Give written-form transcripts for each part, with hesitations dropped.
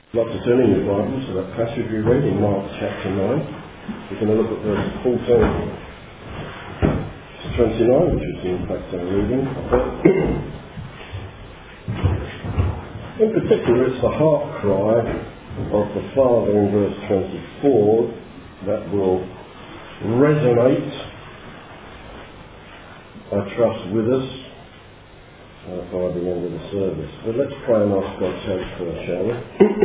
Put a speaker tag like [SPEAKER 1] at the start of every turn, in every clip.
[SPEAKER 1] I'd like to turn in your Bibles to that passage we read in Mark chapter 9. We're going to look at verses 14 to 29, which is in fact our reading. In particular, it's the heart cry of the Father in verse 24 that will resonate, I trust, with us by the end of the service. But let's pray and ask God's help first, shall we?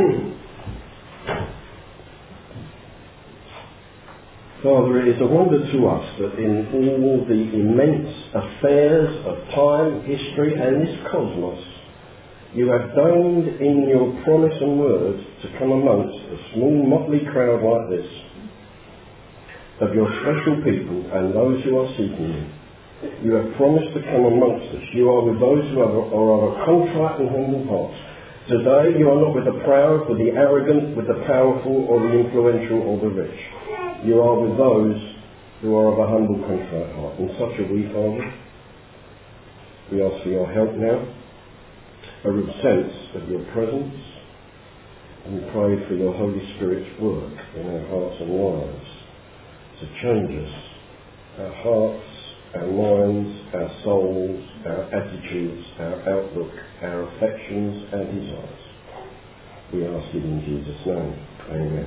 [SPEAKER 1] Father, it is a wonder to us that in all the immense affairs of time, history and this cosmos, you have deigned in your promise and words to come amongst a small motley crowd like this of your special people and those who are seeking you. You have promised to come amongst us. You are with those who are of a contrite and humble hearts. Today you are not with the proud, with the arrogant, with the powerful or the influential or the rich. You are with those who are of a humble, contrite heart. And such are we, Father. We ask for your help now, a real sense of your presence, and we pray for your Holy Spirit's work in our hearts and lives to change us, our hearts, our minds, our souls, our attitudes, our outlook, our affections and desires. We ask it in Jesus' name. Amen.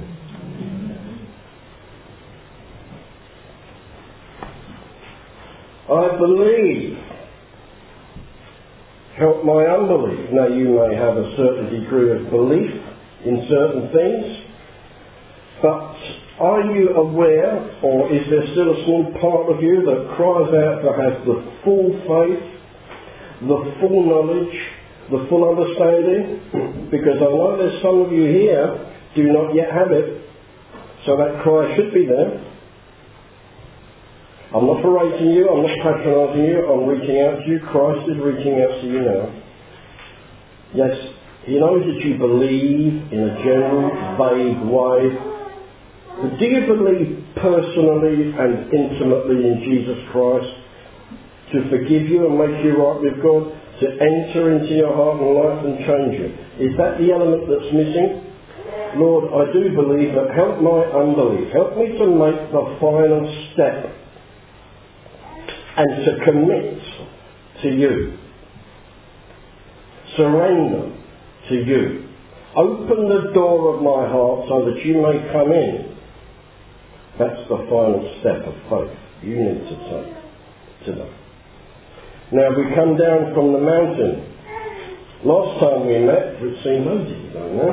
[SPEAKER 1] I believe. Help my unbelief. Now you may have a certain degree of belief in certain things, but are you aware, or is there still a small part of you that cries out to have the full faith, the full knowledge, the full understanding? Because I know there's some of you here do not yet have it, so that cry should be there. I'm not berating you, I'm not patronising you, I'm reaching out to you. Christ is reaching out to you now. Yes, he knows that you believe in a general, vague way. But do you believe personally and intimately in Jesus Christ to forgive you and make you right with God, to enter into your heart and life and change you? Is that the element that's missing? Lord, I do believe, but help my unbelief. Help me to make the final step and to commit to you. Surrender to you. Open the door of my heart so that you may come in. That's the final step of faith you need to take today. Now we come down from the mountain. Last time we met, it seems ages ago now,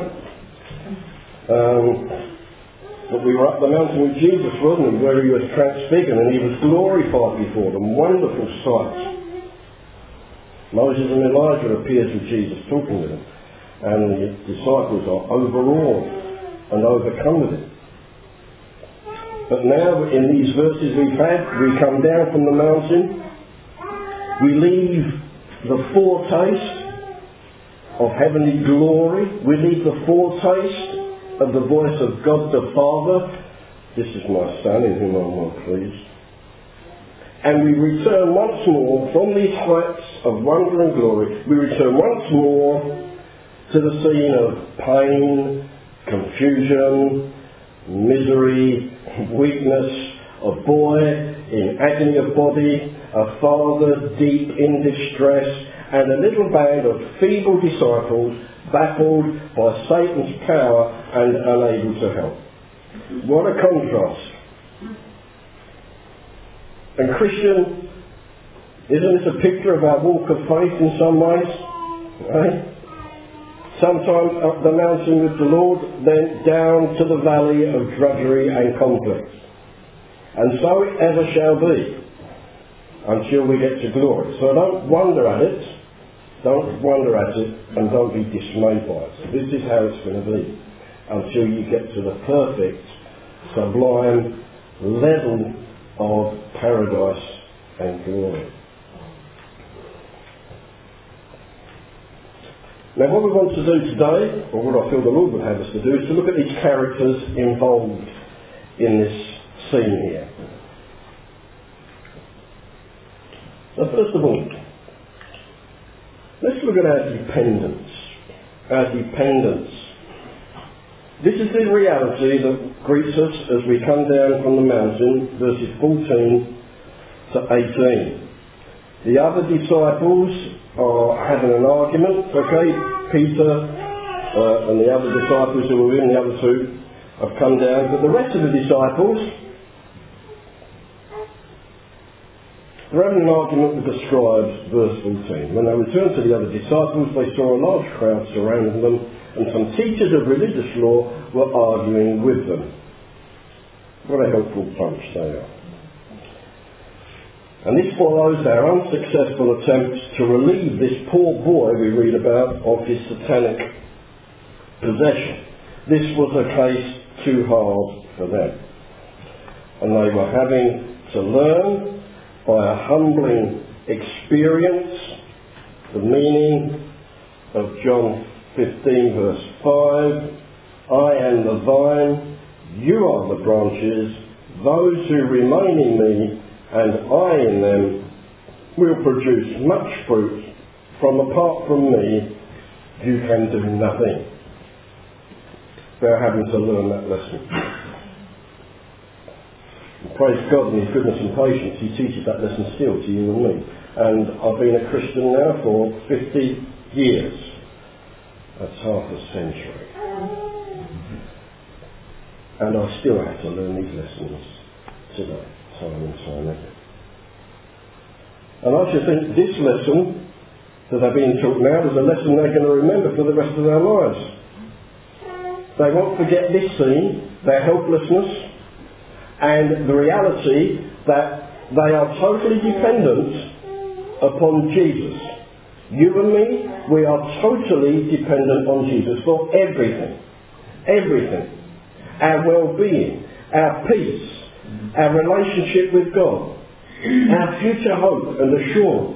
[SPEAKER 1] but we were up the mountain with Jesus, wasn't we, where he was transfigured and he was glorified before them. Wonderful sight. Moses and Elijah appears with Jesus talking with him, and the disciples are overawed and overcome with it. But now, in these verses we've had, we come down from the mountain, we leave the foretaste of heavenly glory, we leave the foretaste of the voice of God the Father, this is my Son in whom I'm well pleased. And we return once more from these heights of wonder and glory, we return once more to the scene of pain, confusion, misery, weakness, a boy in agony of body, a father deep in distress, and a little band of feeble disciples baffled by Satan's power and unable to help. What a contrast. And Christian, isn't this a picture of our walk of faith in some ways? Right? Sometimes up the mountain with the Lord, then down to the valley of drudgery and conflict. And so it ever shall be until we get to glory. So don't wonder at it, and don't be dismayed by it. This is how it's going to be until you get to the perfect, sublime level of paradise and glory. Now what we want to do today, or what I feel the Lord would have us to do, is to look at these characters involved in this scene here. So first of all, let's look at our dependence This is the reality that greets us as we come down from the mountain, verses 14 to 18. The other disciples are having an argument, okay? Peter and the other disciples who were with him, the other two, have come down. But the rest of the disciples, they're having an argument with the scribes, verse 14. When they returned to the other disciples, they saw a large crowd surrounding them, and some teachers of religious law were arguing with them. What a helpful bunch they are. And this follows their unsuccessful attempts to relieve this poor boy we read about of his satanic possession. This was a case too hard for them. And they were having to learn by a humbling experience the meaning of John 15 verse 5. I am the vine, you are the branches, those who remain in me and I in them will produce much fruit. From apart from me, you can do nothing. They're having to learn that lesson. And praise God in His goodness and patience, He teaches that lesson still to you and me. And I've been a Christian now for 50 years. That's half a century. And I still have to learn these lessons today. Time and time again. And I should think this lesson that they're being taught now is a lesson they're going to remember for the rest of their lives. They won't forget this scene, their helplessness, and the reality that they are totally dependent upon Jesus. You and me, we are totally dependent on Jesus for everything. Everything. Our well-being, our peace, our relationship with God, our future hope and assurance.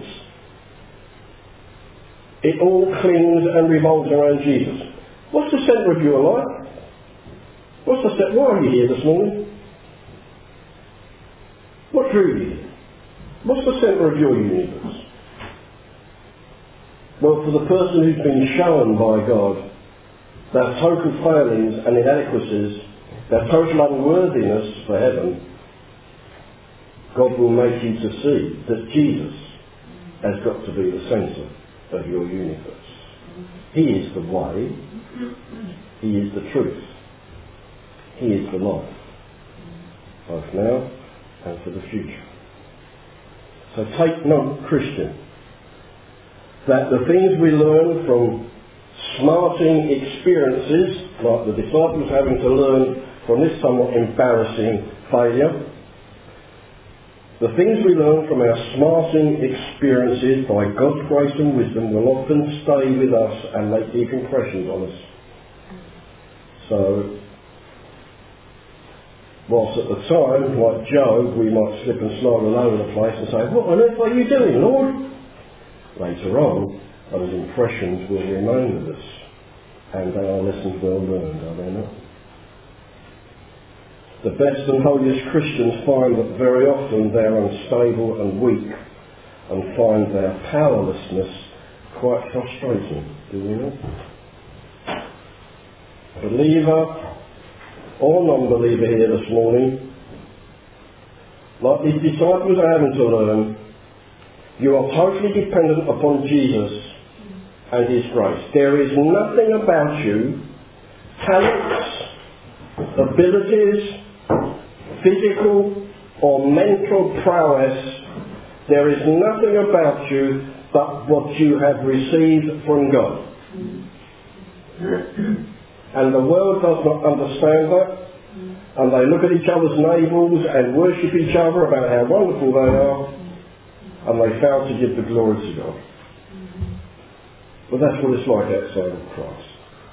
[SPEAKER 1] It all clings and revolves around Jesus. What's the centre of your life? Why are you here this morning? What drew you here? What's the centre of your universe? Well, for the person who's been shown by God their total failings and inadequacies, their total unworthiness for heaven, God will make you to see that Jesus has got to be the centre of your universe. He is the way, He is the truth, He is the life, both now and for the future. So take note, Christian, that the things we learn from smarting experiences, like the disciples having to learn from this somewhat embarrassing failure, the things we learn from our smarting experiences by God's grace and wisdom will often stay with us and make deep impressions on us. So, whilst at the time, like Job, we might slip and slide all over the place and say, what on earth are you doing, Lord? Later on, those impressions will remain with us, and they are lessons well learned, are they not? The best and holiest Christians find that very often they're unstable and weak and find their powerlessness quite frustrating, do we not? Believer or non-believer here this morning, like these disciples are having to learn, you are totally dependent upon Jesus and His grace. There is nothing about you, talents, abilities, physical or mental prowess, there is nothing about you but what you have received from God. And the world does not understand that, and they look at each other's navels and worship each other about how wonderful they are, and they fail to give the glory to God. But that's what it's like outside of Christ.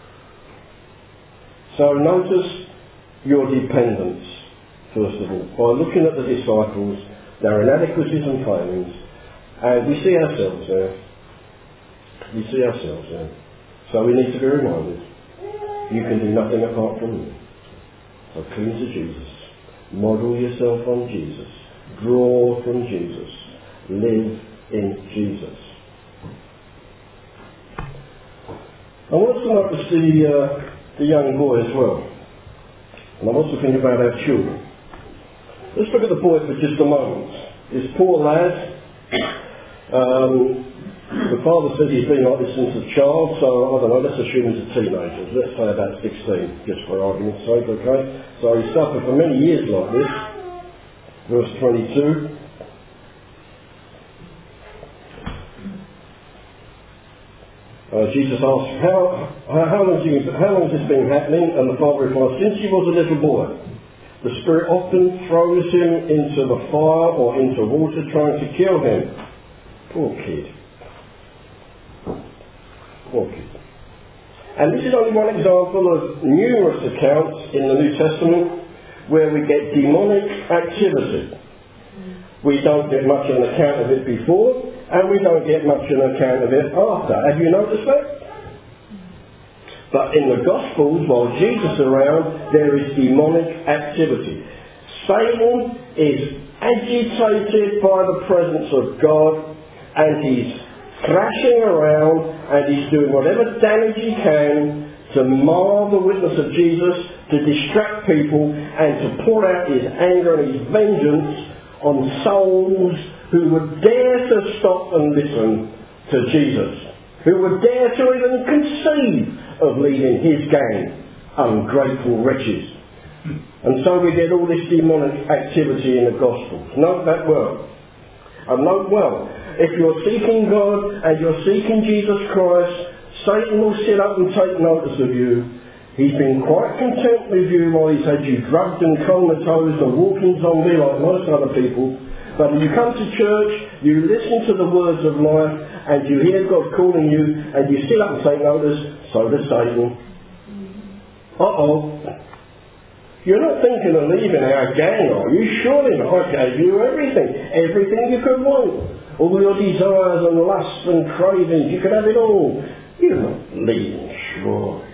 [SPEAKER 1] So notice your dependence, first of all, by looking at the disciples, their inadequacies and failings, and we see ourselves there. We see ourselves there. So we need to be reminded, you can do nothing apart from me. So cling to Jesus. Model yourself on Jesus. Draw from Jesus. Live in Jesus. I want to start to see the young boy as well. And I'm also thinking about our children. Let's look at the boy for just a moment. This poor lad, the father said he's been like this since a child, so I don't know, let's assume he's a teenager. Let's say about 16, just for argument's sake, okay? So he suffered for many years like this. Verse 22. Jesus asked, how long has this been happening? And the father replied, since he was a little boy. The Spirit often throws him into the fire or into water trying to kill him. Poor kid. Poor kid. And this is only one example of numerous accounts in the New Testament where we get demonic activity. We don't get much of an account of it before, and we don't get much of an account of it after. Have you noticed that? But in the Gospels, while Jesus is around, there is demonic activity. Satan is agitated by the presence of God, and he's thrashing around, and he's doing whatever damage he can to mar the witness of Jesus, to distract people, and to pour out his anger and his vengeance on souls who would dare to stop and listen to Jesus, who would dare to even conceive of leading his gang, ungrateful wretches. And so we get all this demonic activity in the Gospels. Note that well. And note well, if you're seeking God and you're seeking Jesus Christ, Satan will sit up and take notice of you. He's been quite content with you while he's had you drugged and comatose and walking zombie like most other people. But when you come to church, you listen to the words of life, and you hear God calling you, and you sit up and take notice, so does Satan. Uh-oh. You're not thinking of leaving our gang, are you? Surely not. I gave you everything. Everything you could want. All your desires and lusts and cravings. You could have it all. You're not leaving, sure.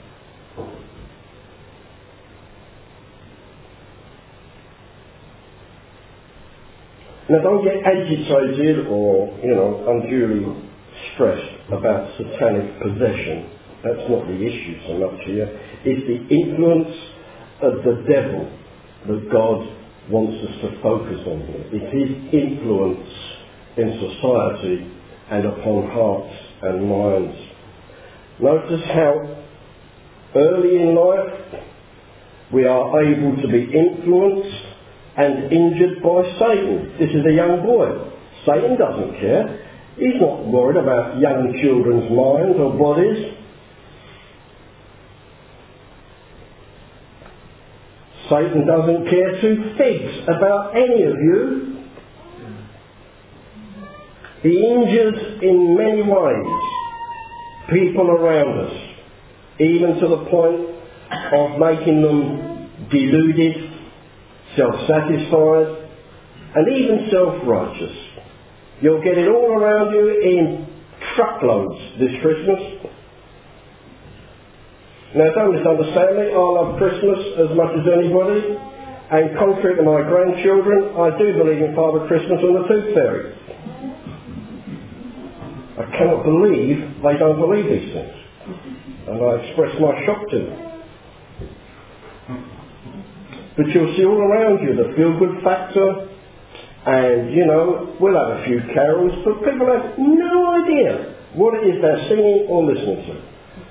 [SPEAKER 1] Now don't get agitated or, unduly stressed about satanic possession. That's not the issue so much here. It's the influence of the devil that God wants us to focus on here. It's his influence in society and upon hearts and minds. Notice how early in life we are able to be influenced and injured by Satan. This is a young boy. Satan doesn't care. He's not worried about young children's minds or bodies. Satan doesn't care two figs about any of you. He injures in many ways people around us, even to the point of making them deluded, self-satisfied, and even self-righteous. You'll get it all around you in truckloads this Christmas. Now don't misunderstand me, I love Christmas as much as anybody, and contrary to my grandchildren, I do believe in Father Christmas and the Tooth Fairy. I cannot believe they don't believe these things, and I express my shock to them. But you'll see all around you the feel-good factor, and, we'll have a few carols, but people have no idea what it is they're singing or listening to.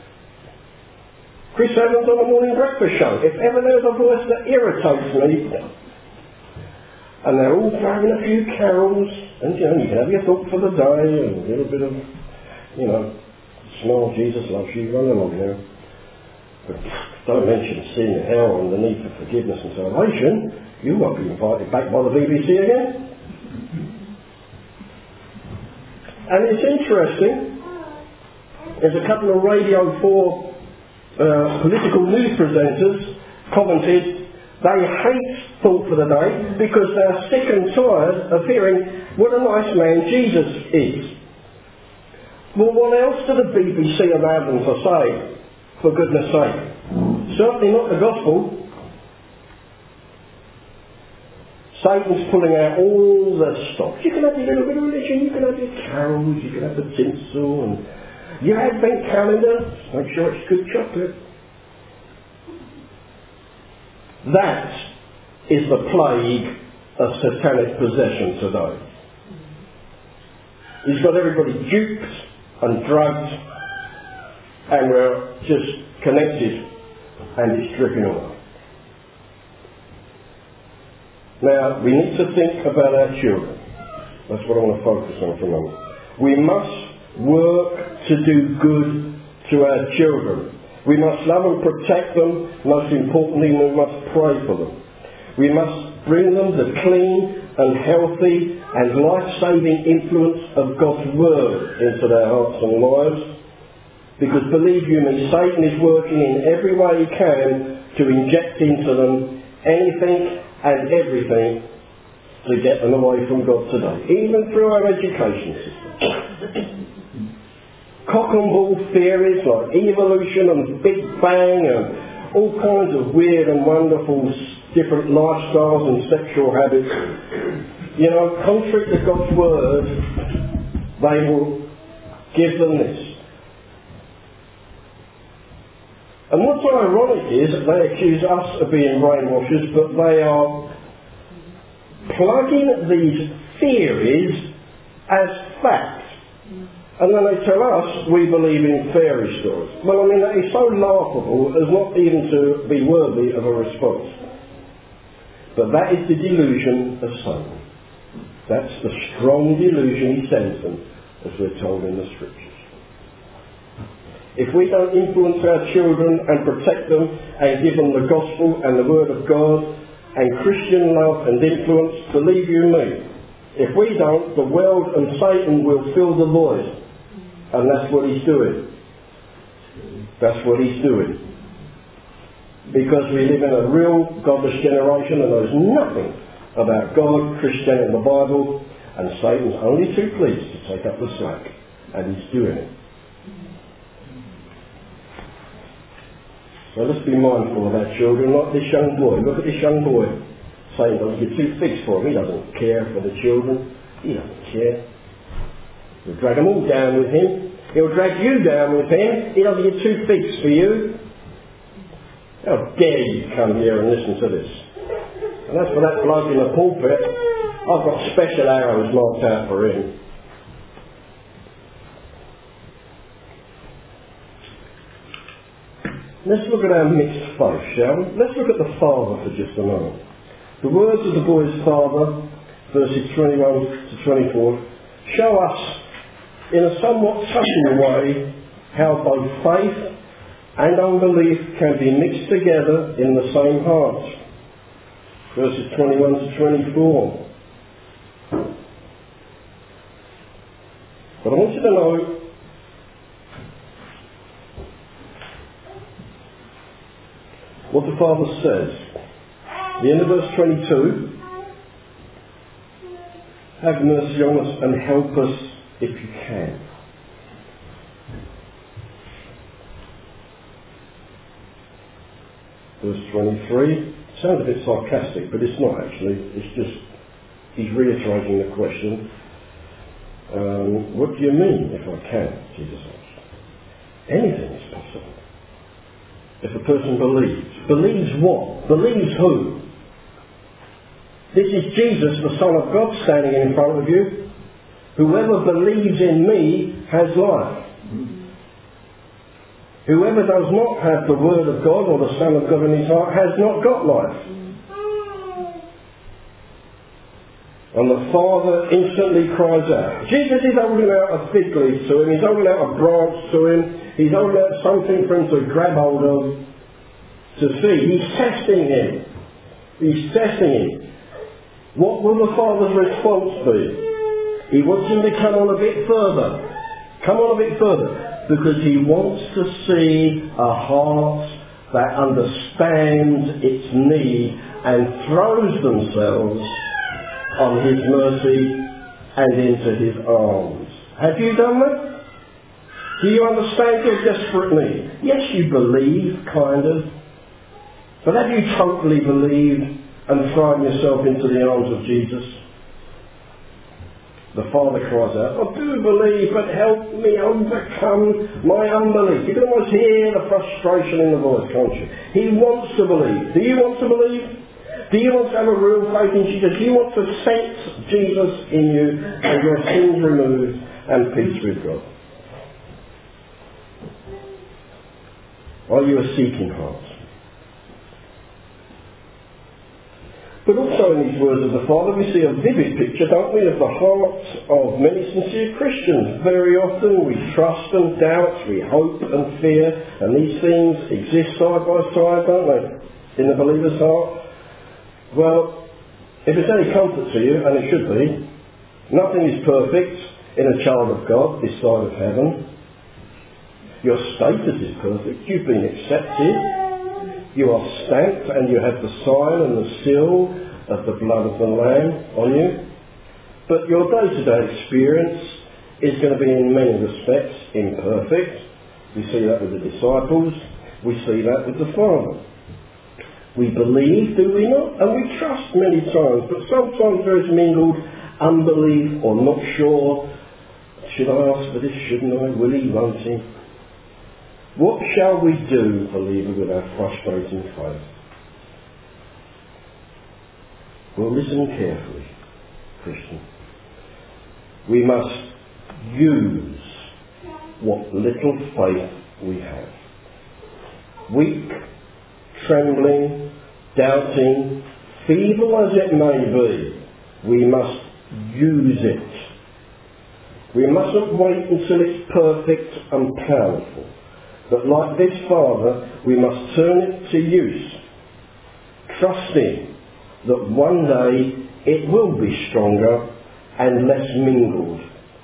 [SPEAKER 1] Chris Evans on the morning breakfast show. If ever there's a voice that irritates me, and they're all throwing a few carols, and, you can have your thought for the day, and a little bit of, smile, Jesus loves you, run along there. But don't mention sin and hell and the need for forgiveness and salvation. You won't be invited back by the BBC again. And it's interesting, there's a couple of Radio 4 political news presenters commented they hate Thought for the Day because they're sick and tired of hearing what a nice man Jesus is. Well, what else do the BBC allow them to say? For goodness sake. Certainly not the gospel. Satan's pulling out all the stops. You can have your little bit of religion, you can have your carols, you can have the tinsel, and your advent calendar. Make sure it's good chocolate. That is the plague of satanic possession today. He's got everybody duped and drugged, and we're just connected, and it's dripping away. Now, we need to think about our children. That's what I want to focus on for a moment. We must work to do good to our children. We must love and protect them. Most importantly, we must pray for them. We must bring them the clean and healthy and life-saving influence of God's Word into their hearts and lives. Because believe you me, Satan is working in every way he can to inject into them anything and everything to get them away from God today, even through our education system. Cock and bull theories like evolution and Big Bang and all kinds of weird and wonderful different lifestyles and sexual habits. You know, contrary to God's Word, they will give them this. And what's ironic is that they accuse us of being brainwashers, but they are plugging these theories as fact. And then they tell us we believe in fairy stories. Well, I mean, that is so laughable as not even to be worthy of a response. But that is the delusion of Satan. That's the strong delusion he sends them, as we're told in the Scriptures. If we don't influence our children and protect them and give them the gospel and the Word of God and Christian love and influence, believe you me, if we don't, the world and Satan will fill the void. And that's what he's doing. That's what he's doing. Because we live in a real godless generation that knows nothing about God, Christianity and the Bible, and Satan's only too pleased to take up the slack. And he's doing it. So let's be mindful of our children, like this young boy. Look at this young boy. Satan doesn't get too fixed for him. He doesn't care for the children. He doesn't care. He'll drag them all down with him. He'll drag you down with him. He doesn't get too fixed for you. How dare you come here and listen to this? And that's for that bloke in the pulpit. I've got special arrows marked out for him. Let's look at our mixed faith, shall we? Let's look at the father for just a moment. The words of the boy's father, verses 21 to 24, show us in a somewhat touching way how both faith and unbelief can be mixed together in the same heart. Verses 21 to 24. But I want you to know what the Father says. The end of verse 22. Have mercy on us and help us if you can. Verse 23. Sounds a bit sarcastic, but it's not actually. It's just, he's reiterating the question. What do you mean, if I can? Jesus asked. Anything is possible. If a person believes. Believes what? Believes who? This is Jesus, the Son of God, standing in front of you. Whoever believes in me has life. Whoever does not have the Word of God or the Son of God in his heart has not got life. And the Father instantly cries out. Jesus is holding out a fig leaf to him. He's holding out a branch to him. He's holding out something for him to grab hold of, to see. He's testing him. He's testing him. What will the Father's response be? He wants him to come on a bit further. Come on a bit further. Because he wants to see a heart that understands its need and throws themselves on his mercy and into his arms. Have you done that? Do you understand your desperate need? Yes, you believe, kind of. But have you totally believed and thrown yourself into the arms of Jesus? The Father cries out, I do believe, but help me overcome my unbelief. You can almost hear the frustration in the voice, can't you? He wants to believe. Do you want to believe? Do you want to have a real faith in Jesus? Do you want to sense Jesus in you and your sins removed and peace with God? Are you a seeking heart? But also in these words of the Father we see a vivid picture, don't we, of the hearts of many sincere Christians. Very often we trust and doubt, we hope and fear, and these things exist side by side, don't they, in the believer's heart? Well, if it's any comfort to you, and it should be, nothing is perfect in a child of God this side of heaven. Your status is perfect. You've been accepted. You are stamped and you have the sign and the seal of the blood of the Lamb on you. But your day-to-day experience is going to be in many respects imperfect. We see that with the disciples. We see that with the Father. We believe, do we not? And we trust many times. But sometimes there is mingled unbelief or not sure. Should I ask for this? Shouldn't I? Will he? Won't he? What shall we do, believer, with our frustrating faith? Well, listen carefully, Christian. We must use what little faith we have. Weak, trembling, doubting, feeble as it may be, we must use it. We mustn't wait until it's perfect and powerful. But like this Father, we must turn it to use, trusting that one day it will be stronger and less mingled.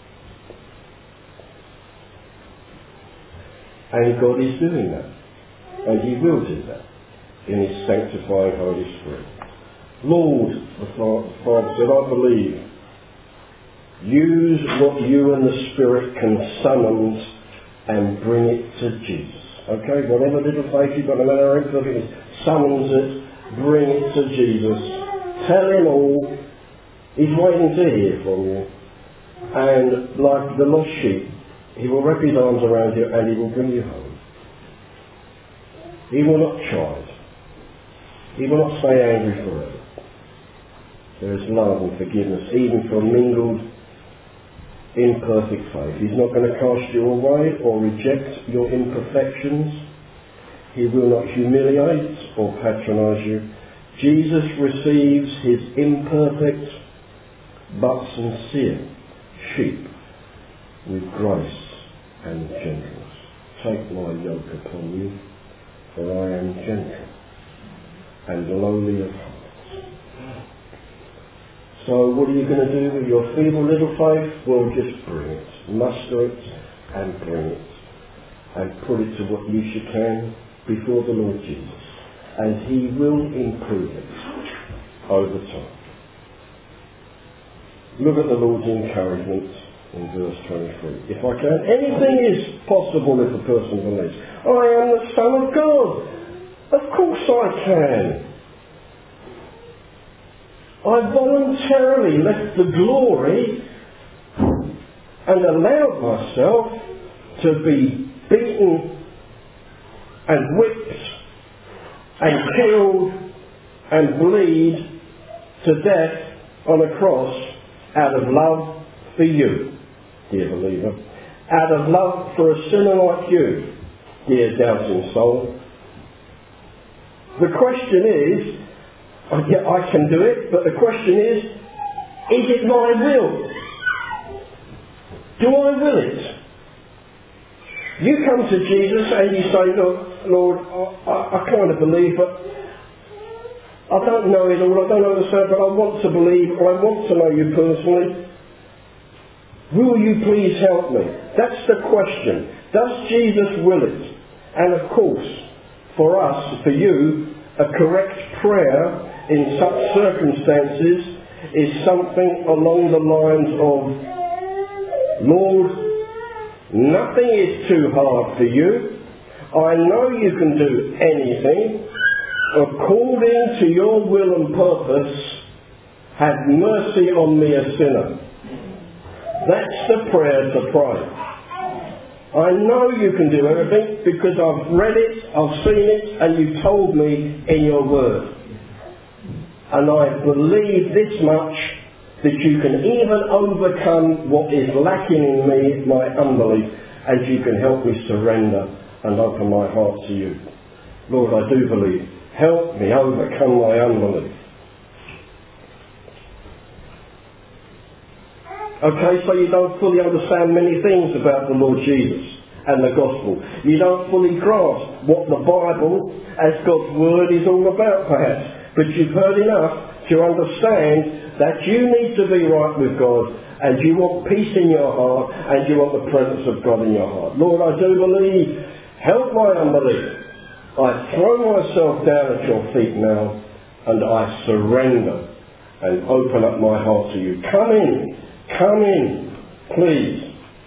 [SPEAKER 1] And God is doing that. And he will do that in his sanctifying Holy Spirit. Lord, the Father said, I believe. Use what you and the Spirit can summon and bring it to Jesus. Okay, whatever little faith you've got, no matter how imperfect it is, summons it, bring it to Jesus. Tell him all. He's waiting to hear from you. And like the lost sheep, he will wrap his arms around you and he will bring you home. He will not chide. He will not stay angry forever. There is love and forgiveness, even for mingled imperfect faith. He's not going to cast you away or reject your imperfections. He will not humiliate or patronise you. Jesus receives his imperfect but sincere sheep with grace and gentleness. Take my yoke upon you, for I am gentle and lowly of heart. So what are you going to do with your feeble little faith? Well, just bring it. Muster it and bring it. And put it to what use you can before the Lord Jesus. And he will improve it over time. Look at the Lord's encouragement in verse 23. If I can, anything is possible if a person believes. I am the Son of God. Of course I can. I voluntarily left the glory and allowed myself to be beaten and whipped and killed and bleed to death on a cross out of love for you, dear believer, out of love for a sinner like you, dear doubting soul. The question is, I can do it, but the question is it my will? Do I will it? You come to Jesus and you say, look, Lord, I kind of believe, but I don't know it all, I don't understand, but I want to believe, I want to know you personally. Will you please help me? That's the question. Does Jesus will it? And of course, for us, for you, a correct prayer in such circumstances is something along the lines of, Lord, nothing is too hard for you. I know you can do anything. According to your will and purpose, have mercy on me, a sinner. That's the prayer to pray. I know you can do everything because I've read it, I've seen it, and you told me in your word. And I believe this much, that you can even overcome what is lacking in me, my unbelief, and you can help me surrender and open my heart to you. Lord, I do believe. Help me overcome my unbelief. Okay, so you don't fully understand many things about the Lord Jesus and the gospel. You don't fully grasp what the Bible, as God's word, is all about, perhaps. But you've heard enough to understand that you need to be right with God, and you want peace in your heart, and you want the presence of God in your heart. Lord, I do believe. Help my unbelief. I throw myself down at your feet now, and I surrender and open up my heart to you. Come in, please.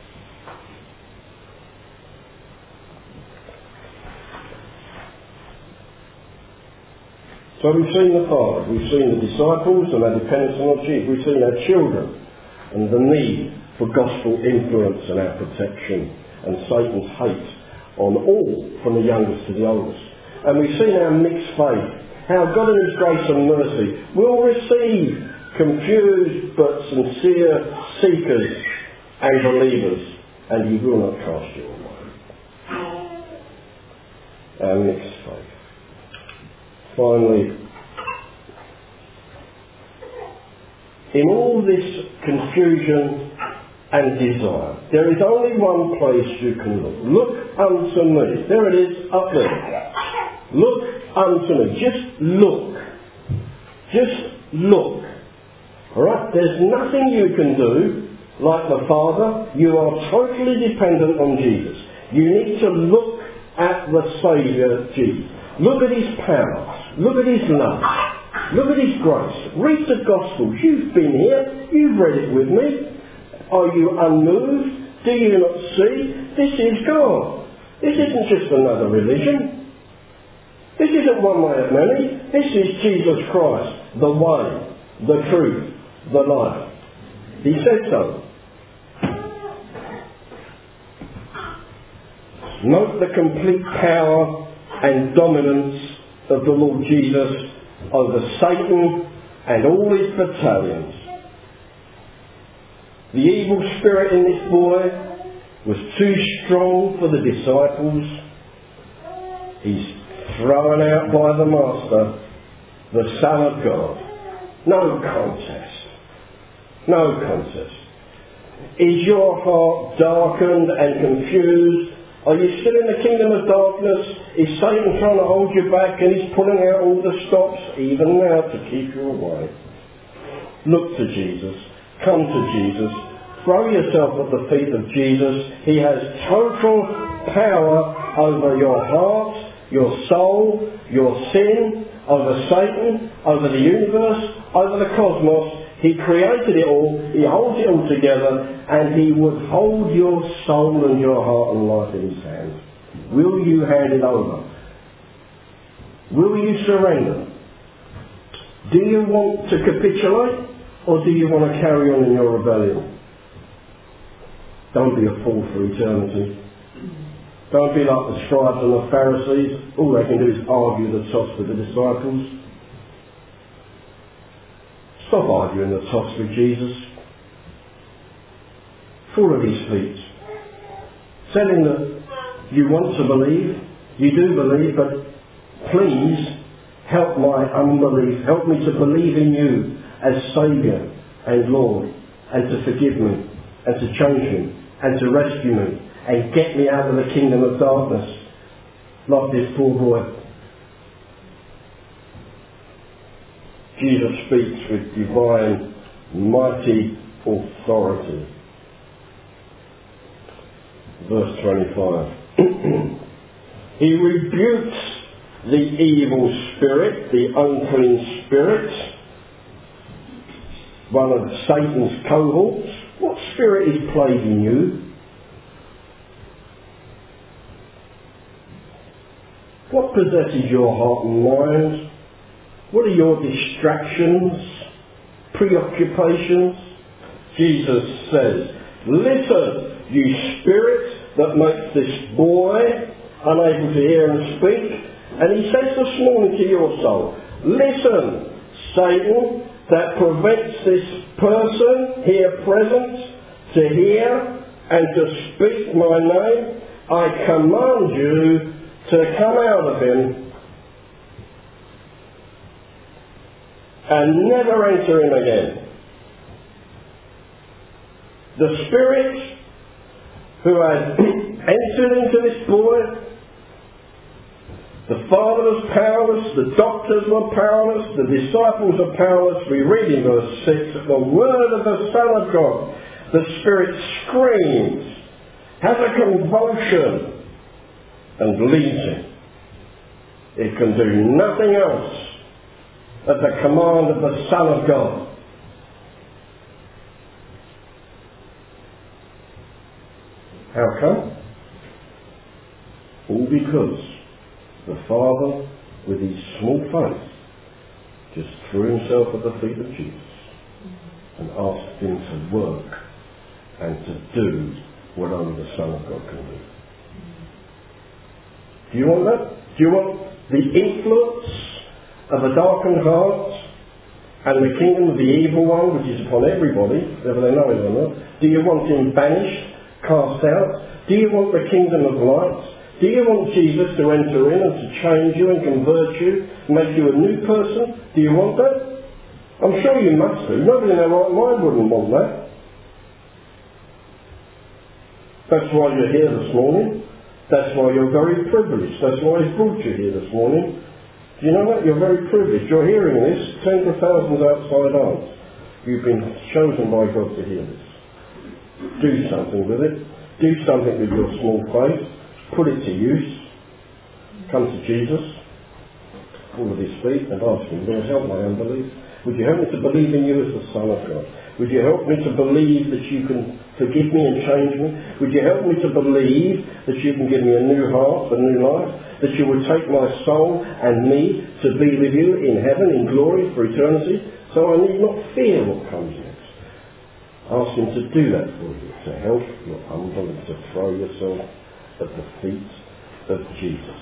[SPEAKER 1] So we've seen the Father, we've seen the disciples and their dependence on Jesus, we've seen our children and the need for gospel influence and our protection, and Satan's hate on all, from the youngest to the oldest. And we've seen our mixed faith, how God in His grace and mercy will receive confused but sincere seekers and believers, and He will not cast you away. Our mixed faith. Finally, in all this confusion and desire, there is only one place you can look. Look unto me. There it is, up there. Look unto me. Just look. Just look. Alright? There's nothing you can do like the Father. You are totally dependent on Jesus. You need to look at the Saviour Jesus. Look at His power. Look at His love. Look at His grace. Read the Gospels. You've been here. You've read it with me. Are you unmoved? Do you not see? This is God. This isn't just another religion. This isn't one way of many. This is Jesus Christ, the way, the truth, the life. He said so. Note the complete power and dominance of the Lord Jesus over Satan and all his battalions. The evil spirit in this boy was too strong for the disciples. He's thrown out by the Master, the Son of God. No contest. No contest. Is your heart darkened and confused? Are you still in the kingdom of darkness? Is Satan trying to hold you back, and he's pulling out all the stops, even now, to keep you away? Look to Jesus. Come to Jesus. Throw yourself at the feet of Jesus. He has total power over your heart, your soul, your sin, over Satan, over the universe, over the cosmos. He created it all, He holds it all together, and He would hold your soul and your heart and life in His hands. Will you hand it over? Will you surrender? Do you want to capitulate, or do you want to carry on in your rebellion? Don't be a fool for eternity. Don't be like the scribes and the Pharisees. All they can do is argue the toss with the disciples. Stop arguing the toss with Jesus. Fall at His feet. Tell Him that you want to believe, you do believe, but please help my unbelief. Help me to believe in you as Saviour and Lord, and to forgive me, and to change me, and to rescue me, and get me out of the kingdom of darkness, like this poor boy. Jesus speaks with divine, mighty authority. Verse 25. He rebukes the evil spirit, the unclean spirit, one of Satan's cohorts. What spirit is plaguing you? What possesses your heart and mind? What are your distractions, preoccupations? Jesus says, Listen, you spirit that makes this boy unable to hear and speak. And he says this morning to your soul, listen, Satan, that prevents this person here present to hear and to speak my name, I command you to come out of him and never enter him again. The spirit who had entered into this boy, the father was powerless, the doctors were powerless, the disciples were powerless. We read in verse 6 that the word of the Son of God, the spirit screams, has a convulsion, and leaves him. It can do nothing else at the command of the Son of God. How come? All because the Father, with his small faith, just threw himself at the feet of Jesus and asked him to work and to do what only the Son of God can do. Do you want that? Do you want the influence of a darkened heart and the kingdom of the evil one, which is upon everybody, whether they know it or not? Do you want him banished, cast out? Do you want the kingdom of light? Do you want Jesus to enter in and to change you and convert you, make you a new person? Do you want that? I'm sure you must do. Nobody in their right mind wouldn't want that. That's why you're here this morning. That's why you're very privileged. That's why he's brought you here this morning. Do you know that? You're very privileged. You're hearing this. Tens of thousands outside aren't. You've been chosen by God to hear this. Do something with it. Do something with your small faith. Put it to use. Come to Jesus, fall at his feet and ask him, Lord, help my unbelief. Would you help me to believe in you as the Son of God? Would you help me to believe that you can forgive me and change me? Would you help me to believe that you can give me a new heart, a new life? That you would take my soul and me to be with you in heaven, in glory, for eternity? So I need not fear what comes next. Ask him to do that for you, to help your unbelief, to throw yourself at the feet of Jesus.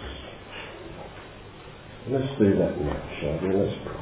[SPEAKER 1] Let's do that now, shall we? Let's pray.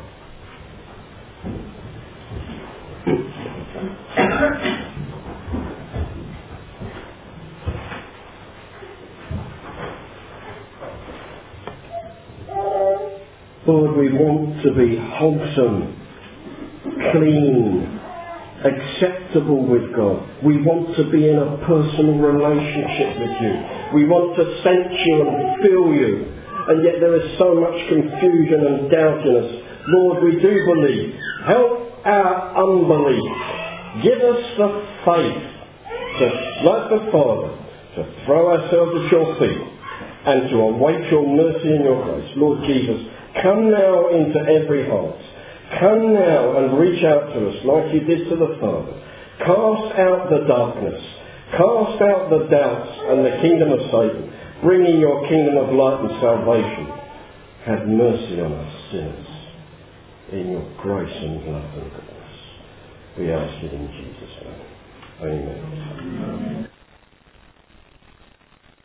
[SPEAKER 1] Lord, we want to be wholesome, clean, acceptable with God. We want to be in a personal relationship with you. We want to sense you and feel you. And yet there is so much confusion and doubt in us. Lord, we do believe. Help our unbelief. Give us the faith to, like the Father, to throw ourselves at your feet and to await your mercy and your grace. Lord Jesus, come now into every heart. Come now and reach out to us like you did to the Father. Cast out the darkness. Cast out the doubts and the kingdom of Satan, bringing your kingdom of light and salvation. Have mercy on us sinners in your grace and love and goodness. We ask it in Jesus' name. Amen.